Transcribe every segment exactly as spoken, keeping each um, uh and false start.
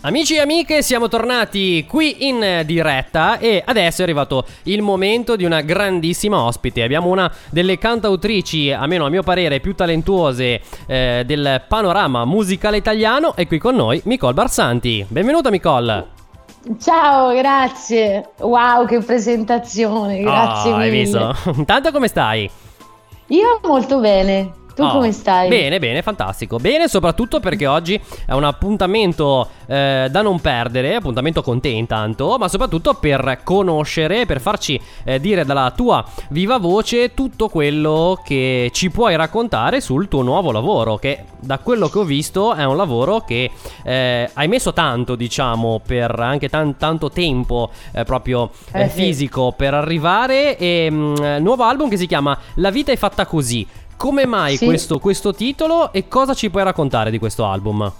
Amici e amiche, siamo tornati qui in diretta e adesso è arrivato il momento di una grandissima ospite. Abbiamo una delle cantautrici, almeno a mio parere, più talentuose eh, del panorama musicale italiano. È qui con noi Micol Barsanti. Benvenuta Micol. Ciao, grazie. Wow, che presentazione, grazie oh, mille. Hai visto? Intanto come stai? Io molto bene. Tu oh, come stai? Bene, bene, fantastico. Bene, soprattutto perché oggi è un appuntamento eh, da non perdere. Appuntamento con te intanto, ma soprattutto per conoscere, per farci eh, dire dalla tua viva voce tutto quello che ci puoi raccontare sul tuo nuovo lavoro, che da quello che ho visto è un lavoro che eh, hai messo tanto, diciamo, per anche tan- tanto tempo eh, proprio eh, Eh, sì. fisico per arrivare. E mh, nuovo album che si chiama La vita è fatta così. Come mai Sì. questo, questo titolo e cosa ci puoi raccontare di questo album?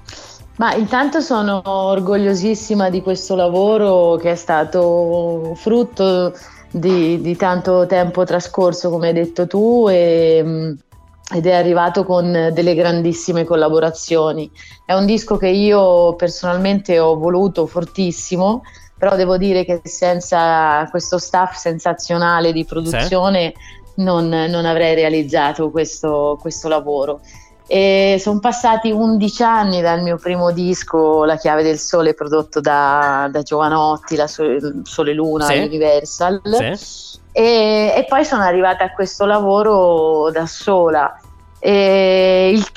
Ma intanto sono orgogliosissima di questo lavoro che è stato frutto di, di tanto tempo trascorso, come hai detto tu, e, mh, ed è arrivato con delle grandissime collaborazioni. È un disco che io personalmente ho voluto fortissimo, però devo dire che senza questo staff sensazionale di produzione non, non avrei realizzato questo, questo lavoro. E sono passati undici anni dal mio primo disco, La chiave del sole, prodotto da, da Giovanotti, la Sole, Sole Luna, Sì. Universal. Sì. E, e poi sono arrivata a questo lavoro da sola. E il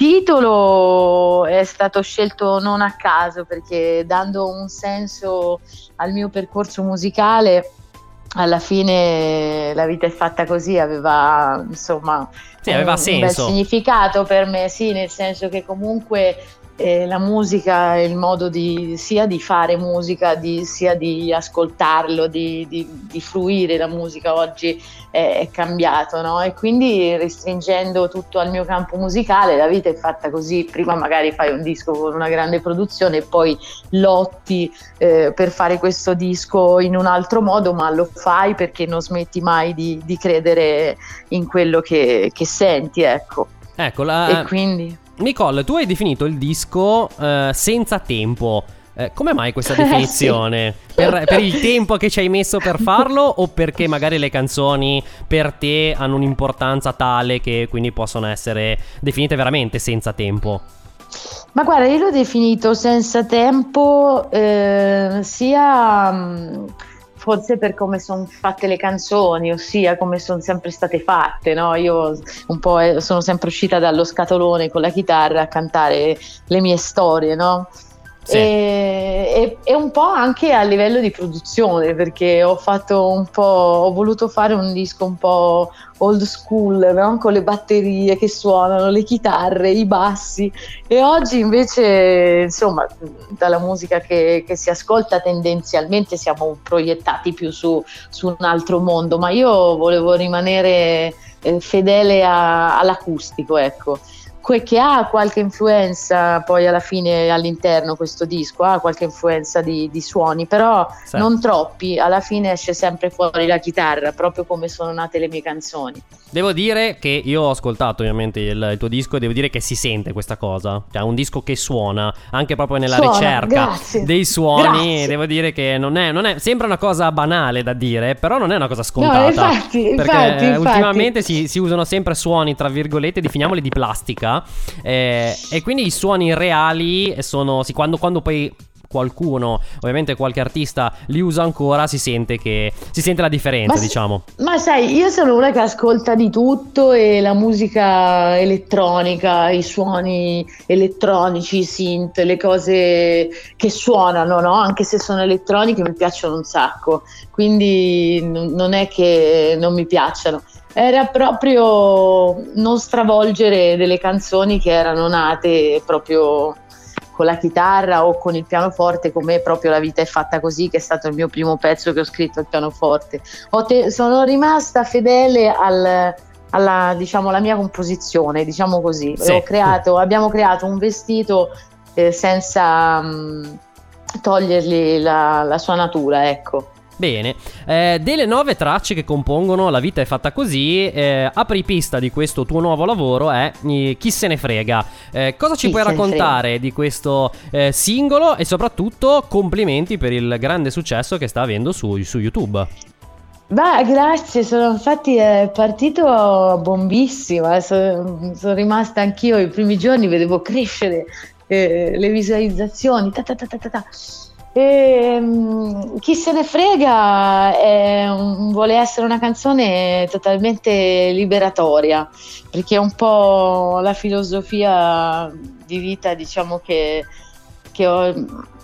titolo è stato scelto non a caso, perché dando un senso al mio percorso musicale, alla fine La vita è fatta così aveva, insomma, Sì, aveva un, un bel senso. significato per me, sì, nel senso che comunque eh, la musica è il modo di, sia di fare musica, di, sia di ascoltarlo, di, di, di fruire la musica oggi è, è cambiato, no? E quindi restringendo tutto al mio campo musicale, La vita è fatta così. Prima magari fai un disco con una grande produzione e poi lotti eh, per fare questo disco in un altro modo, ma lo fai perché non smetti mai di, di credere in quello che, che senti, ecco. Ecco, la... E quindi Nicole, tu hai definito il disco eh, senza tempo. Eh, come mai questa definizione? Sì. Per, per il tempo che ci hai messo per farlo o perché magari le canzoni per te hanno un'importanza tale che quindi possono essere definite veramente senza tempo? Ma guarda, io l'ho definito senza tempo eh, sia mh, forse per come sono fatte le canzoni, ossia come sono sempre state fatte, no? Io un po' eh, sono sempre uscita dallo scatolone con la chitarra a cantare le mie storie, no? Sì. E, e, e un po' anche a livello di produzione, perché ho fatto un po', ho voluto fare un disco un po' old school, no? Con le batterie che suonano, le chitarre, i bassi, e oggi invece, insomma, dalla musica che, che si ascolta tendenzialmente siamo proiettati più su, su un altro mondo, ma io volevo rimanere eh, fedele a, all'acustico, ecco. Que- che ha qualche influenza poi alla fine all'interno, questo disco ha qualche influenza di, di suoni, però Sì. non troppi. Alla fine esce sempre fuori la chitarra, proprio come sono nate le mie canzoni. Devo dire che io ho ascoltato ovviamente il, il tuo disco e devo dire che si sente questa cosa. Cioè un disco che suona anche proprio nella Suona, ricerca grazie. dei suoni. Grazie. Devo dire che non è, non è sembra una cosa banale da dire, però non è una cosa scontata. No, infatti, perché infatti, infatti. ultimamente si, si usano sempre suoni tra virgolette, definiamoli di plastica. Eh, e quindi i suoni reali sono sì, quando, quando poi qualcuno, ovviamente qualche artista li usa ancora, si sente che si sente la differenza, Ma, diciamo. ma sai, io sono una che ascolta di tutto, e la musica elettronica, i suoni elettronici, i synth, le cose che suonano, no? Anche se sono elettroniche mi piacciono un sacco, quindi n- non è che non mi piacciono. Era proprio non stravolgere delle canzoni che erano nate proprio con la chitarra o con il pianoforte, come proprio La vita è fatta così, che è stato il mio primo pezzo che ho scritto al pianoforte. Ho te- sono rimasta fedele al, alla, diciamo, alla mia composizione, diciamo così. Sì. Ho creato, abbiamo creato un vestito eh, senza mh, togliergli la, la sua natura, ecco. Bene, eh, delle nove tracce che compongono La vita è fatta così, eh, apripista di questo tuo nuovo lavoro è eh, Chi se ne frega. Eh, cosa ci Chi puoi se ne raccontare frega. di questo eh, singolo e soprattutto complimenti per il grande successo che sta avendo su, su YouTube? Beh, grazie, sono infatti è partito bombissimo, sono, sono rimasta anch'io i primi giorni, vedevo crescere eh, le visualizzazioni, ta ta ta ta ta ta. E, um, Chi se ne frega è un- vuole essere una canzone totalmente liberatoria, perché è un po' la filosofia di vita, diciamo, che, che ho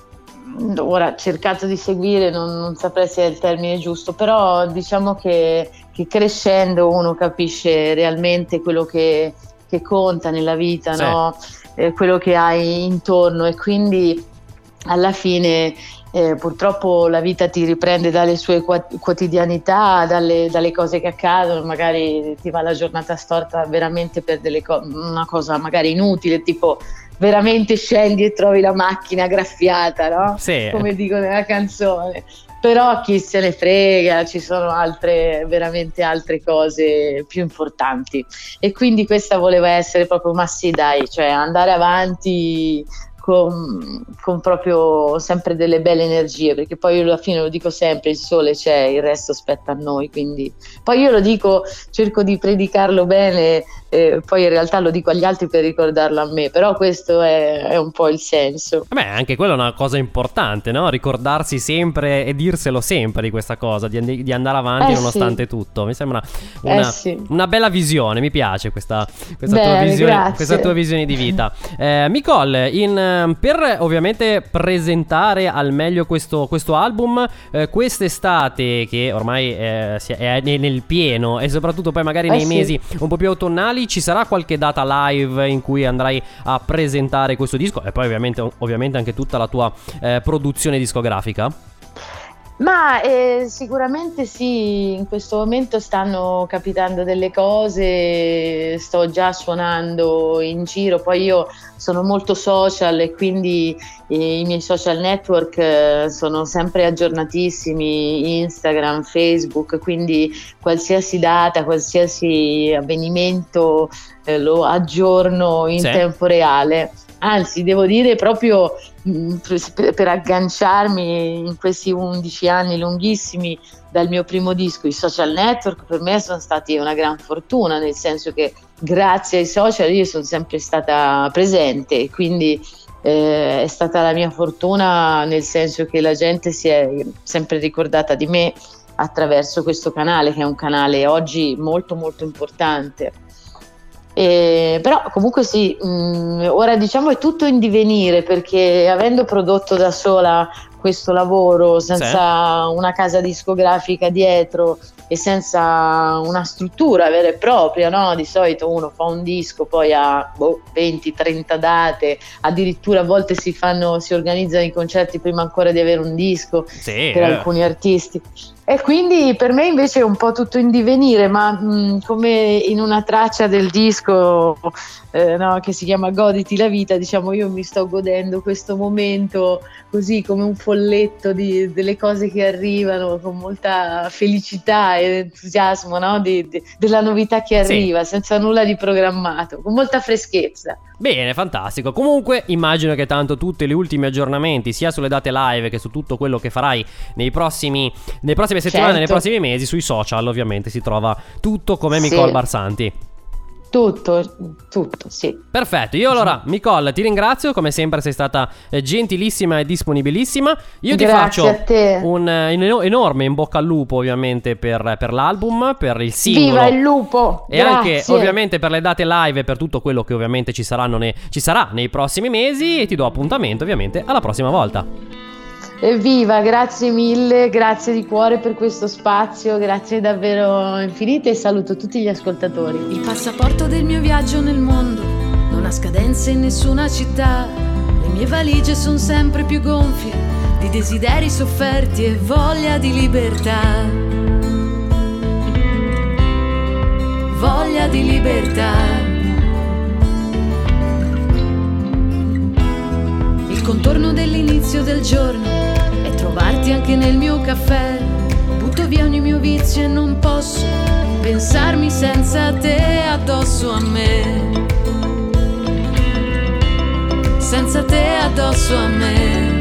ora cercato di seguire, non, non saprei se è il termine giusto, però diciamo che, che crescendo uno capisce realmente quello che, che conta nella vita, Sì. no? Eh, quello che hai intorno, e quindi alla fine eh, purtroppo la vita ti riprende dalle sue qua- quotidianità, dalle, dalle cose che accadono, magari ti va la giornata storta veramente per delle co- una cosa magari inutile, tipo veramente scendi e trovi la macchina graffiata, no? Sì. Come dico nella canzone. Però chi se ne frega, ci sono altre, veramente altre cose più importanti. E quindi questa voleva essere proprio, ma sì dai, cioè andare avanti con, con proprio sempre delle belle energie, perché poi io alla fine lo dico sempre, il sole c'è, il resto spetta a noi, quindi poi io lo dico, cerco di predicarlo bene, eh, poi in realtà lo dico agli altri per ricordarlo a me, però questo è, è un po' il senso. Beh, anche quella è una cosa importante, no? Ricordarsi sempre e dirselo sempre di questa cosa, di, and- di andare avanti Eh nonostante sì. tutto. Mi sembra una, Eh sì. una bella visione, mi piace questa, questa, tua, Bene, visione, grazie. questa tua visione di vita. Eh, Nicole, in, eh, per ovviamente presentare al meglio questo, questo album, eh, quest'estate che ormai eh, si- è nel nel pieno, e soprattutto poi magari Eh nei sì. mesi un po' più autunnali, ci sarà qualche data live in cui andrai a presentare questo disco e poi ovviamente, ovviamente anche tutta la tua eh, produzione discografica? Ma eh, sicuramente sì, in questo momento stanno capitando delle cose, sto già suonando in giro, poi io sono molto social e quindi eh, i miei social network eh, sono sempre aggiornatissimi, Instagram, Facebook, quindi qualsiasi data, qualsiasi avvenimento eh, lo aggiorno in Sì. tempo reale. Anzi, devo dire proprio mh, per, per agganciarmi in questi undici anni lunghissimi dal mio primo disco, i social network per me sono stati una gran fortuna, nel senso che grazie ai social io sono sempre stata presente, e quindi eh, è stata la mia fortuna, nel senso che la gente si è sempre ricordata di me attraverso questo canale, che è un canale oggi molto molto importante. Eh, però comunque sì, mh, ora diciamo è tutto in divenire, perché avendo prodotto da sola questo lavoro senza una casa discografica dietro e senza una struttura vera e propria, no? Di solito uno fa un disco, poi ha boh, venti trenta date, addirittura a volte si fanno, si organizzano i concerti prima ancora di avere un disco, Sì, per eh. alcuni artisti. E quindi per me invece è un po' tutto in divenire, ma mh, come in una traccia del disco eh, no, che si chiama Goditi la vita, diciamo, io mi sto godendo questo momento così come un folletto di, delle cose che arrivano, con molta felicità ed entusiasmo, no? di, di, della novità che Sì. arriva, senza nulla di programmato, con molta freschezza. Bene, fantastico. Comunque immagino che tanto tutti gli ultimi aggiornamenti, sia sulle date live che su tutto quello che farai nei prossimi, nelle prossime settimane, Certo. nei prossimi mesi, sui social ovviamente si trova tutto come Sì. Nicole Barsanti. Tutto, tutto, sì. Perfetto, io allora Nicole ti ringrazio, come sempre sei stata eh, gentilissima e disponibilissima. Io ti Grazie faccio a te. un eh, eno- enorme in bocca al lupo ovviamente per, per l'album, per il singolo. Viva il lupo! E Grazie. anche ovviamente per le date live e per tutto quello che ovviamente ci saranno ne- ci sarà nei prossimi mesi, e ti do appuntamento ovviamente alla prossima volta. Evviva, grazie mille, grazie di cuore per questo spazio, grazie davvero infinite, e saluto tutti gli ascoltatori. Il passaporto del mio viaggio nel mondo non ha scadenze in nessuna città. Le mie valigie sono sempre più gonfie di desideri sofferti e voglia di libertà. Voglia di libertà. Il contorno dell'inizio del giorno è trovarti anche nel mio caffè. via ogni mio vizio e non posso pensarmi senza te addosso a me, senza te addosso a me.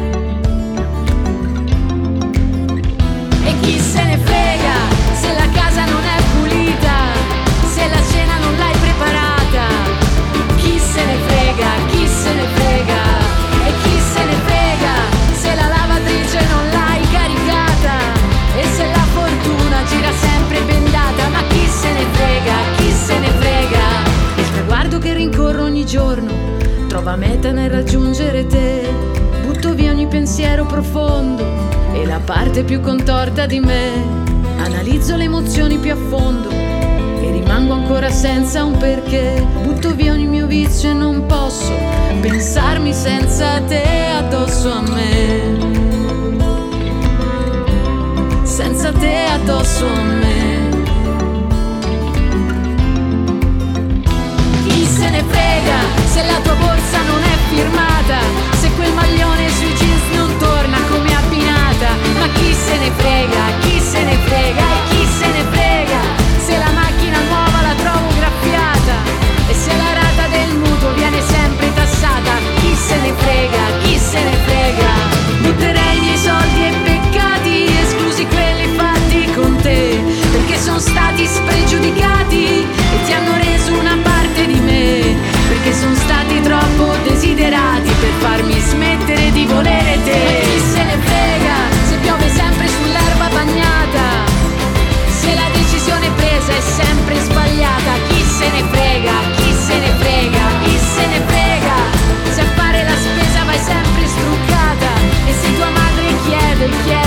E chi se ne frega se la casa non è pulita, se la cena non l'hai preparata. Chi se ne frega, chi se ne frega. E chi se ne frega se la lavatrice non l'hai caricata e se la fortuna gira sempre bendata. Ma chi se ne frega, chi se ne frega. Il traguardo che rincorro ogni giorno trova meta nel raggiungere te. Butto via ogni pensiero profondo e la parte più contorta di me. Analizzo le emozioni più a fondo e rimango ancora senza un perché. Butto via ogni mio vizio e non posso pensarmi senza te addosso a me, senza te addosso a me. Chi se ne frega se la tua borsa non è firmata, se quel maglione sui jeans non torna come abbinata. Ma chi se ne frega, chi se ne frega. E chi se ne frega se la macchina nuova la trovo graffiata e se la rata del mutuo viene sempre tassata. Chi se ne frega, chi se ne frega. Butterei i miei soldi e peccati, esclusi quelli fatti con te, perché sono stati spregiudicati e ti hanno reso una parte di me, perché sono stati troppo desiderati per farmi smettere di volere te. E chi se ne frega se piove sempre sull'erba bagnata, se la decisione presa è sempre sbagliata. Chi se ne frega, chi se ne frega, chi se ne frega se a fare la spesa vai sempre struccata e se tua madre chiede, chiede